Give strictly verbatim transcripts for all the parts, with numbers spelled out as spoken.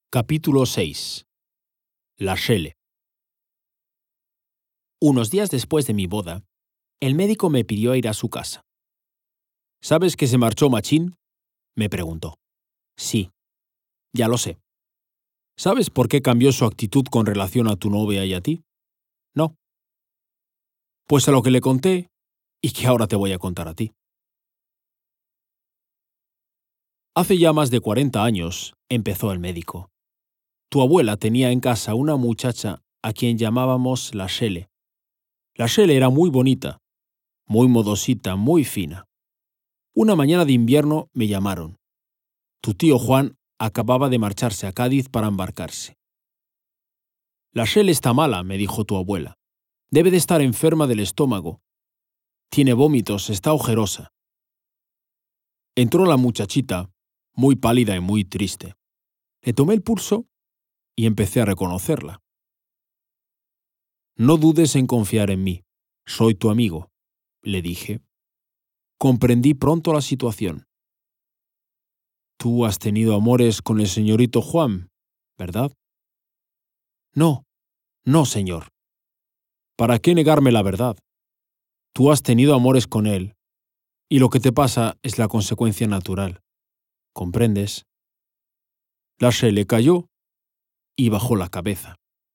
Capítulo seis. La Shele. Unos días después de mi boda, el médico me pidió ir a su casa. ¿Sabes que se marchó Machín?, me preguntó. Sí, ya lo sé. ¿Sabes por qué cambió su actitud con relación a tu novia y a ti? No. Pues a lo que le conté, y que ahora te voy a contar a ti. Hace ya más de cuarenta años, empezó el médico. Tu abuela tenía en casa una muchacha a quien llamábamos la Shele. La Shele era muy bonita, muy modosita, muy fina. Una mañana de invierno me llamaron. Tu tío Juan acababa de marcharse a Cádiz para embarcarse. La Shele está mala, me dijo tu abuela. Debe de estar enferma del estómago. Tiene vómitos, está ojerosa. Entró la muchachita, muy pálida y muy triste. Le tomé el pulso y empecé a reconocerla. No dudes en confiar en mí. Soy tu amigo, le dije. Comprendí pronto la situación. Tú has tenido amores con el señorito Juan, ¿verdad? No, no, señor. ¿Para qué negarme la verdad? Tú has tenido amores con él, y lo que te pasa es la consecuencia natural. ¿Comprendes? La Shele cayó y bajó la cabeza.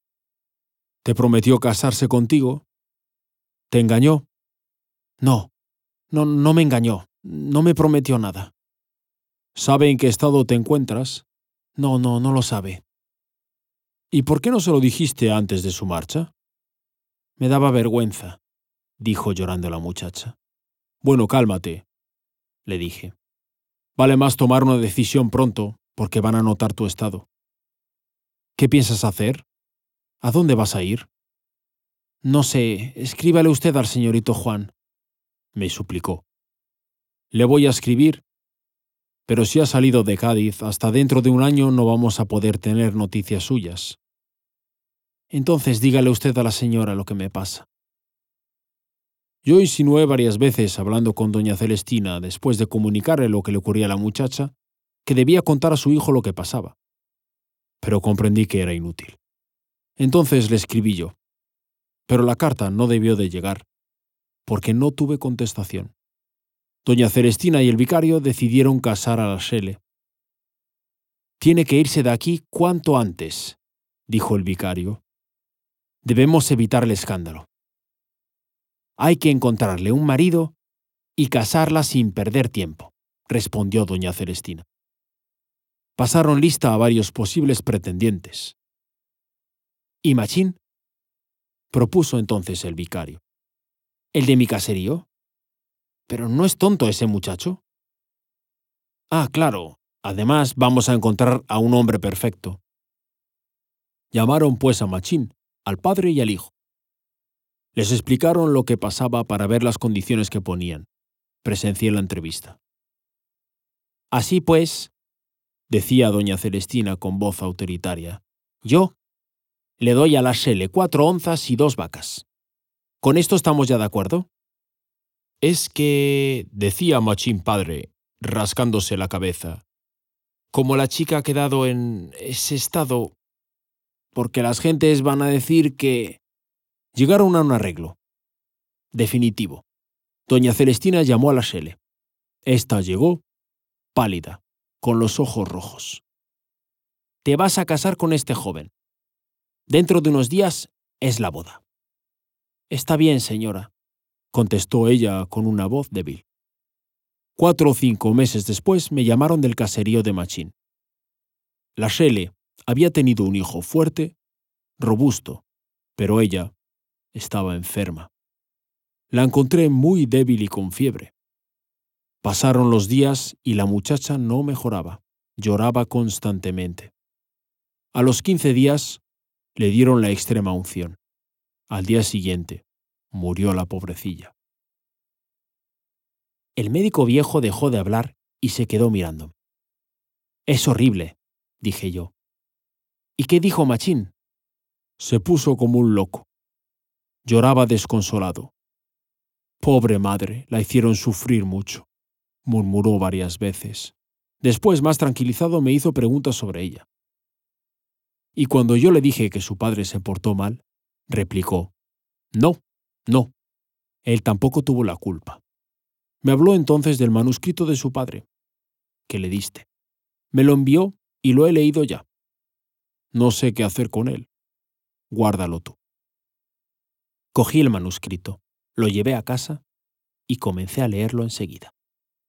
¿Te prometió casarse contigo? ¿Te engañó? No, no, no me engañó. No me prometió nada. ¿Sabe en qué estado te encuentras? No, no, no lo sabe. ¿Y por qué no se lo dijiste antes de su marcha? Me daba vergüenza, dijo llorando la muchacha. Bueno, cálmate, le dije. Vale más tomar una decisión pronto, porque van a notar tu estado. ¿Qué piensas hacer? ¿A dónde vas a ir? No sé, escríbale usted al señorito Juan, me suplicó. Le voy a escribir, pero si ha salido de Cádiz, hasta dentro de un año no vamos a poder tener noticias suyas. Entonces dígale usted a la señora lo que me pasa. Yo insinué varias veces, hablando con doña Celestina, después de comunicarle lo que le ocurría a la muchacha, que debía contar a su hijo lo que pasaba. Pero comprendí que era inútil. Entonces le escribí yo. Pero la carta no debió de llegar, porque no tuve contestación. Doña Celestina y el vicario decidieron casar a la Shele. Tiene que irse de aquí cuanto antes, dijo el vicario. Debemos evitar el escándalo. Hay que encontrarle un marido y casarla sin perder tiempo, respondió doña Celestina. Pasaron lista a varios posibles pretendientes. ¿Y Machín? Propuso entonces el vicario. ¿El de mi caserío? ¿Pero no es tonto ese muchacho? Ah, claro. Además, vamos a encontrar a un hombre perfecto. Llamaron pues a Machín, al padre y al hijo. Les explicaron lo que pasaba para ver las condiciones que ponían. Presencié la entrevista. Así pues, decía doña Celestina con voz autoritaria, yo le doy a la Shele cuatro onzas y dos vacas. ¿Con esto estamos ya de acuerdo? Es que, decía Machín padre, rascándose la cabeza, como la chica ha quedado en ese estado, porque las gentes van a decir que... Llegaron a un arreglo. Definitivo. Doña Celestina llamó a la Shele. Esta llegó, pálida, con los ojos rojos. Te vas a casar con este joven. Dentro de unos días es la boda. Está bien, señora, contestó ella con una voz débil. Cuatro o cinco meses después me llamaron del caserío de Machín. La Shele había tenido un hijo fuerte, robusto, pero ella estaba enferma. La encontré muy débil y con fiebre. Pasaron los días y la muchacha no mejoraba, lloraba constantemente. A los quince días le dieron la extrema unción. Al día siguiente murió la pobrecilla. El médico viejo dejó de hablar y se quedó mirándome. Es horrible, dije yo. ¿Y qué dijo Machín? Se puso como un loco. Lloraba desconsolado. Pobre madre, la hicieron sufrir mucho, murmuró varias veces. Después, más tranquilizado, me hizo preguntas sobre ella. Y cuando yo le dije que su padre se portó mal, replicó: «No, no, él tampoco tuvo la culpa». Me habló entonces del manuscrito de su padre, que le diste. Me lo envió y lo he leído ya. No sé qué hacer con él. Guárdalo tú. Cogí el manuscrito, lo llevé a casa y comencé a leerlo enseguida.